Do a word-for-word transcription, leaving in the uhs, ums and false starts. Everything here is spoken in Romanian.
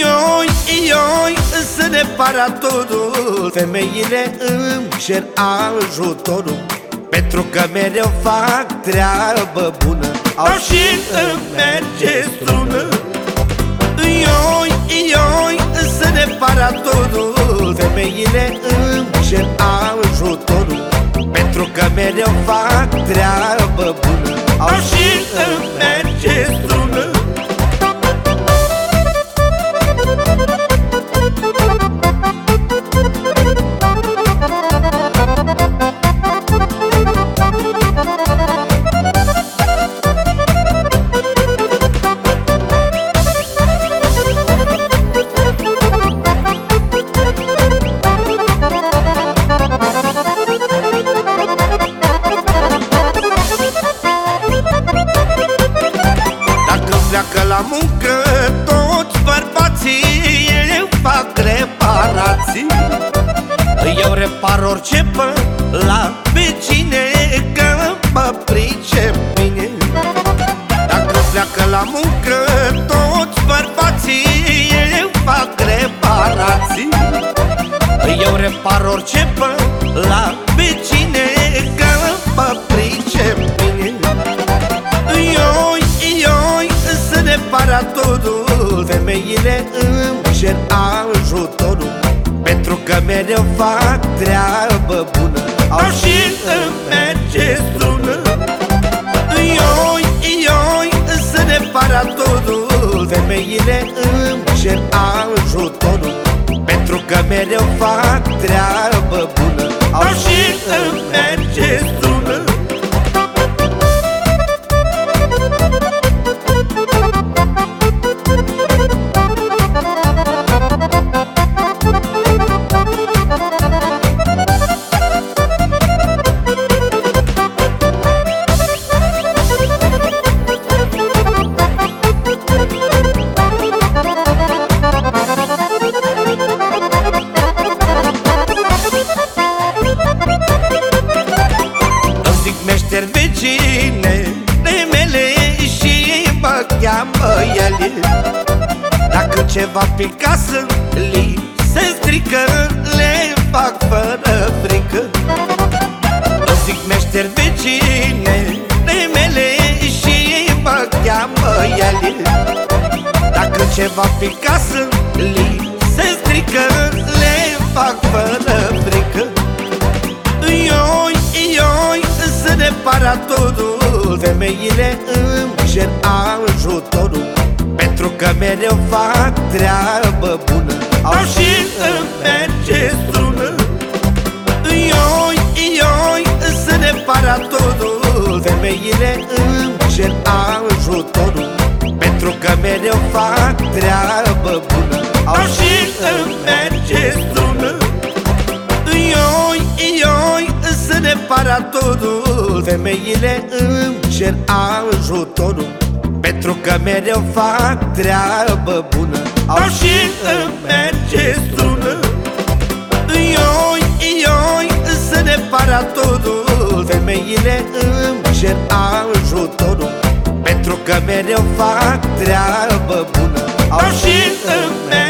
Ioi, ioi, sunt reparatorul. Femeile îmi cer ajutorul, pentru că mereu fac treabă bună, au și îmi merge strună. Ioi, ioi, sunt reparatorul. Femeile îmi cer ajutorul, pentru că mereu fac treabă bună, au și îmi merge strună. Pleacă la muncă toți bărbații, eu fac reparații. Eu repar orice pă la vecine, că mă pricep bine. Dacă pleacă la muncă toți bărbații, eu fac reparații. Eu repar orice pă la vecine, că mă pricep bine. Ioi, ioi, sunt reparatorul. Femeile îmi cer ajutorul, pentru că mereu fac treabă bună, au și îmi merge strună. Ioi, ioi, sunt reparatorul. Femeile îmi cer ajutorul, pentru că mereu fac treabă bună, au și îmi merge strună. Meșter vecine de mele și mă cheamă ele. Dacă ceva pe casă li se strică, le fac fără frică. Îmi zic meșter vecine de mele și mă cheamă ele. Dacă ceva pe casă li se strică, le fac fără frică. Ioi, ioi, sunt reparatorul. Femeile îmi cer ajutorul, pentru că mereu fac treabă bună, au și îmi merge strună. Ioi, ioi, sunt reparatorul. Femeile îmi cer ajutorul, pentru că mereu fac treabă bună, au și îmi merge strună. Ioi, ioi, sunt reparatorul. Femeile îmi cer ajutorul, pentru că mereu fac treabă bună, au și îmi merge strună. Ioi, ioi, sunt reparatorul. Femeile îmi cer ajutorul, pentru că mereu fac treabă bună, au și îmi merge strună.